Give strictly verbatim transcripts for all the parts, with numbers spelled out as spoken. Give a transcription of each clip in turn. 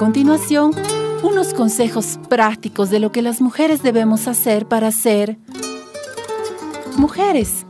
continuación, unos consejos prácticos de lo que las mujeres debemos hacer para ser mujeres.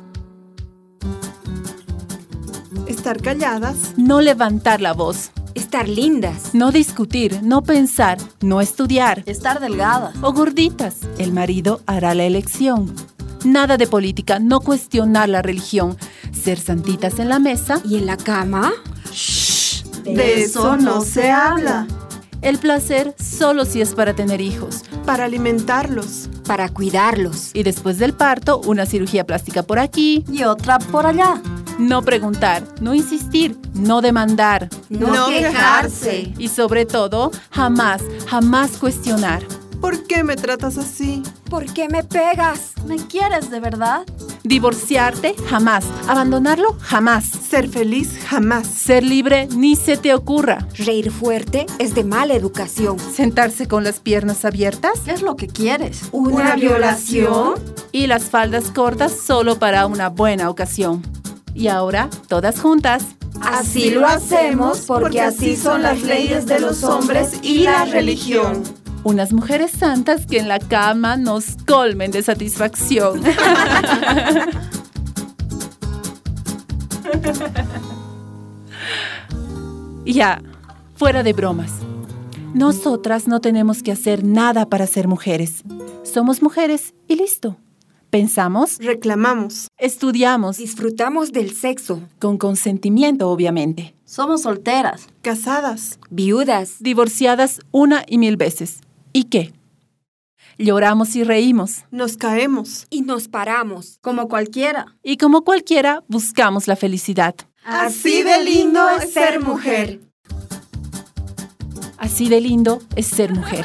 Estar calladas. No levantar la voz. Estar lindas. No discutir, no pensar, no estudiar. Estar delgadas. O gorditas. El marido hará la elección. Nada de política, no cuestionar la religión. Ser santitas en la mesa. ¿Y en la cama? ¡Shh! De eso no se habla. El placer solo si es para tener hijos. Para alimentarlos. Para cuidarlos. Y después del parto, una cirugía plástica por aquí. Y otra por allá. No preguntar, no insistir, no demandar. No, no quejarse. Y sobre todo, jamás, jamás cuestionar. ¿Por qué me tratas así? ¿Por qué me pegas? ¿Me quieres de verdad? Divorciarte, jamás. Abandonarlo, jamás. Ser feliz, jamás. Ser libre, ni se te ocurra. Reír fuerte es de mala educación. Sentarse con las piernas abiertas. ¿Qué es lo que quieres? ¿Una violación? Y las faldas cortas solo para una buena ocasión. Y ahora, todas juntas. Así lo hacemos porque así son las leyes de los hombres y la religión. Unas mujeres santas que en la cama nos colmen de satisfacción. Ya, fuera de bromas. Nosotras no tenemos que hacer nada para ser mujeres. Somos mujeres y listo. Pensamos, reclamamos, estudiamos, disfrutamos del sexo. Con consentimiento, obviamente. Somos solteras, casadas, viudas, divorciadas una y mil veces. ¿Y qué? Lloramos y reímos. Nos caemos. Y nos paramos. Como cualquiera. Y como cualquiera, buscamos la felicidad. Así de lindo es ser mujer. Así de lindo es ser mujer.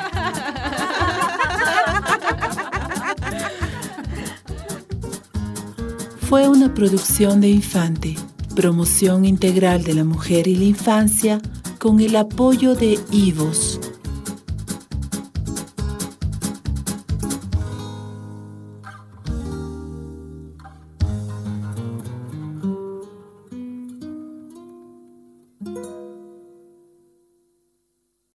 Fue una producción de Infante, promoción integral de la mujer y la infancia con el apoyo de I V O S.